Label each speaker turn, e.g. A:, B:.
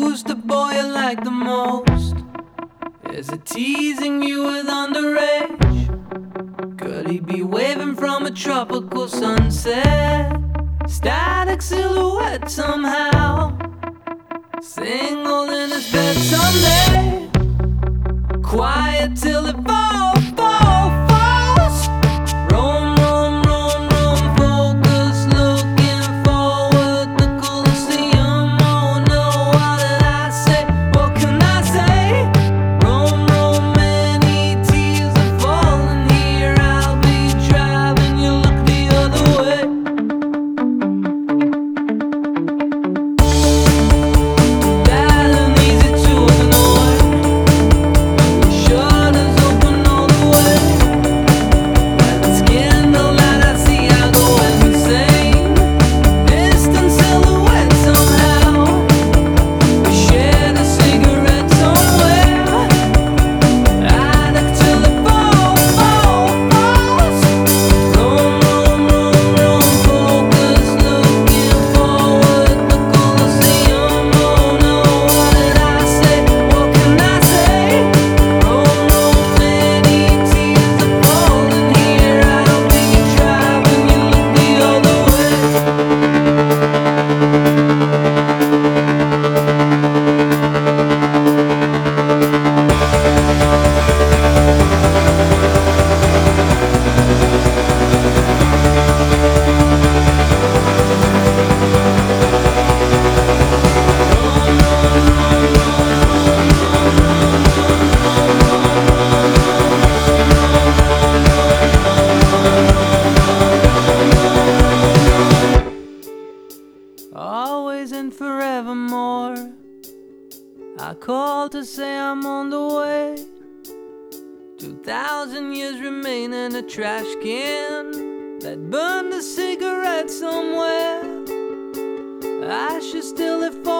A: who's the boy you like the most? Is it teasing you with underage? Could he be waving from a tropical sunset? Static silhouette somehow, single in his bed someday. Quiet till it falls, falls, falls. Roam, roam, roam, roam, focus, looking forward. The Colosseum, oh no, what did I say? What can I say? Roam, roam, many tears are falling here. I'll be driving, you look the other way. Bad and easy to ignore. Shutters open all the way. When it's candlelight, I see I go insane. Distant silhouette somehow. We shared a cigarette somewhere. Addict till it falls, falls, falls. Roam, roam, roam, roam, focus, looking forward. The Colosseum, oh no, what did I say? What can I say? Roam, roam, many tears are falling here. I'll be driving, you look the other way. Always and forevermore, I call to say I'm on the way. 2,000 years remain in a trash can that burned a cigarette somewhere. Ashes still if